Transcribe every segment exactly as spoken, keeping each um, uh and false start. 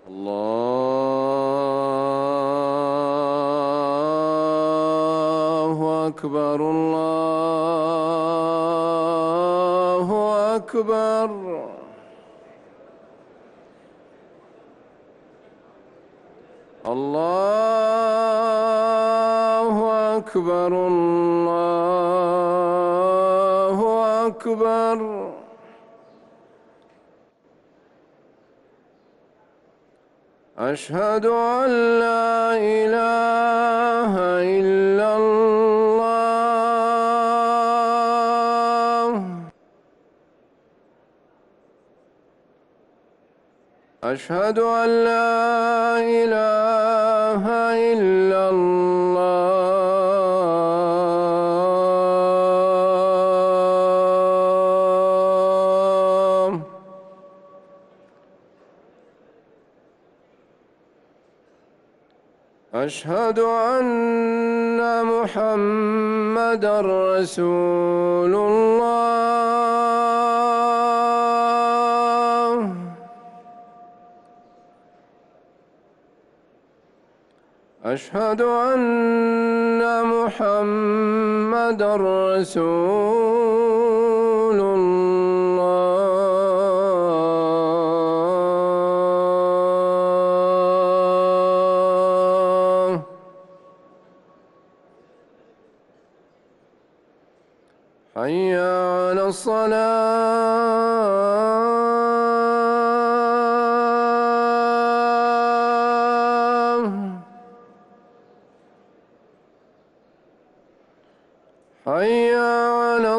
الله أكبر الله أكبر. الله أكبر الله أكبر. أشهد أن لا إله إلا الله. أشهد أن لا إله إلا الله. أشهد أن محمدًا رسول الله. أشهد أن محمدًا رسول الله. حي على الصلاة. حي على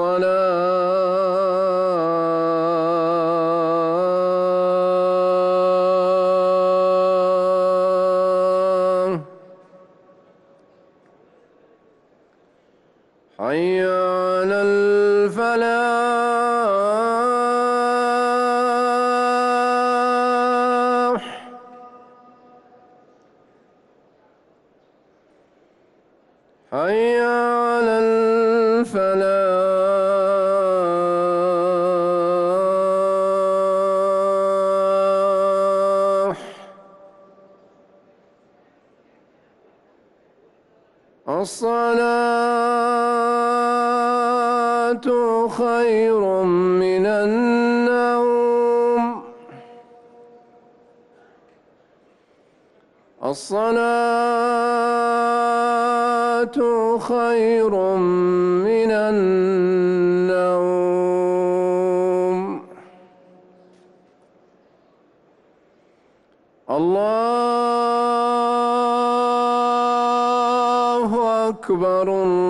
الصلاة. حي على الفلاح. حي على الفلاح. الصلاة خير من النوم. الصلاة خير من النوم. الله أكبر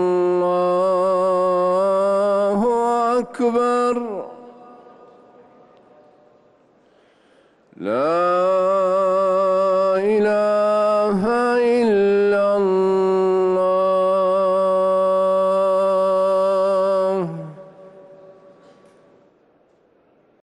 الله أكبر. لا